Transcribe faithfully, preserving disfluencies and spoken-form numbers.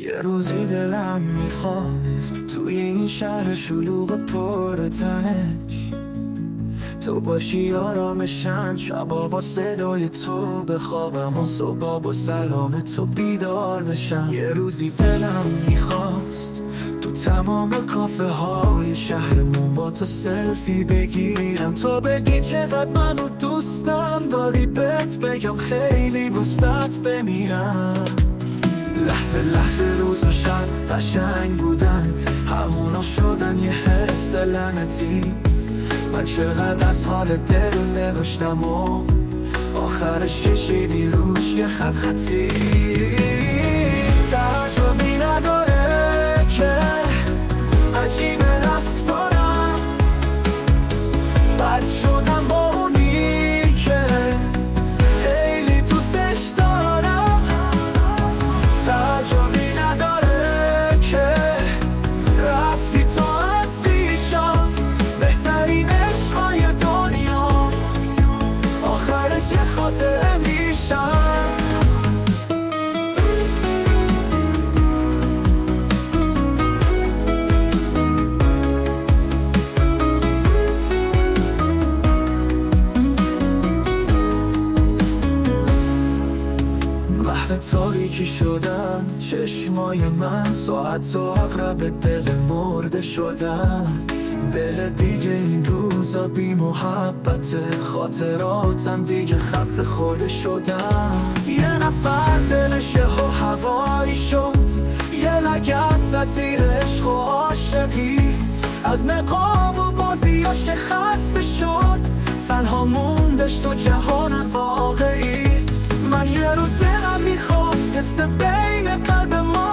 یه روزی دلم میخواست توی این شهر شلوغ پر تنش تو باشی آرامشم، شبا با صدای تو بخوابم و صبح با سلام تو بیدار بشم. یه روزی دلم میخواست تو تمام کافه های شهرمون با تو سلفی بگیرم، تو بگی چقدر منو دوستم داری، بهت بگم خیلی وسط بمیرم. لحظه لحظه روز و شب قشنگ بودن، همونا شدن یه حس لعنتی. من چقدر از حال دل نوشتم و آخرش کشیدی روش یه خط خطی. تعجبی نداره که عجیب رفتارم، بد شدم با اونی که خیلی دوستش دارم. تعجبی نداره که رفتی تو از پیشم، بهترین عشقای دنیا آخرش یه خاطره میشم. تاریکی شدن چشمای من، ساعت و عقرب دل مرده شدن. دل دیگه این روزا بی محبت، خاطراتم دیگه خط خورده شدن. یه نفر دلش و هوایی شد، یه لگت زد زیر عشق و عاشقی. از نقاب و بازیاش که خسته شد، تنها موندش تو جهان واقعی. من یه روز دلم میخواست قصه بین قلب ما